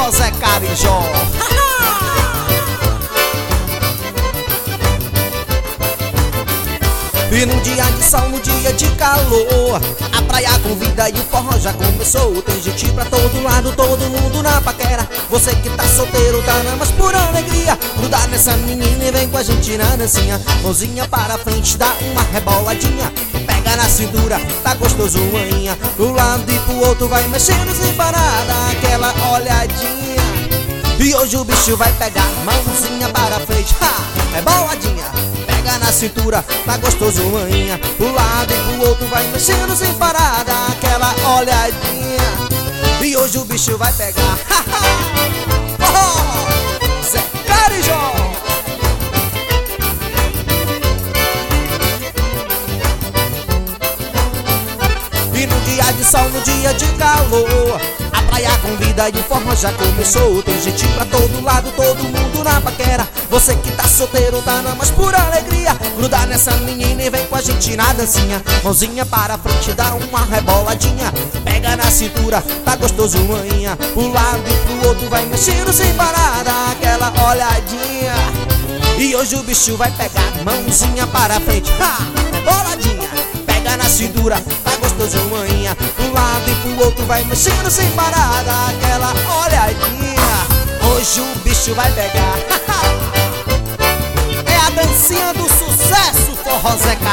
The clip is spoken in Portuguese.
Forró Zé Carijó. E num dia de sol, num dia de calor, a praia convida e o forró já começou. Tem gente pra todo lado, todo mundo na paquera. Você que tá solteiro, tá na mais pura alegria. Gruda nessa menina e vem com a gente na dancinha. Mãozinha para frente, dá uma reboladinha. Pega na cintura, tá gostoso, manhinha. Pro lado e pro outro vai mexendo sem parar, dá aquela olhadinha. E hoje o bicho vai pegar, mãozinha para frente, reboladinha. Pega na cintura, tá gostoso, manhinha. Pro lado e pro outro vai mexendo sem parar, dá aquela olhadinha. E hoje o bicho vai pegar. Oh, Zé Carijó. E no dia de sol, no dia de calor, a praia convida e o forró já começou. Tem gente pra todo lado, todo mundo na paquera. Você que tá solteiro, tá na mais pura alegria. Gruda nessa menina e vem com a gente na dancinha. Mãozinha para frente, dá uma reboladinha. Pega na cintura, tá gostoso, manhinha. Pro lado e pro outro vai mexendo sem parar, dá aquela olhadinha. E hoje o bicho vai pegar, mãozinha para frente, reboladinha. Pega na cintura, tá gostoso, manhinha. Pro lado e pro outro vai mexendo sem parar, dá aquela olhadinha. Hoje o bicho vai pegar. É a dancinha do sucesso, Forró Zé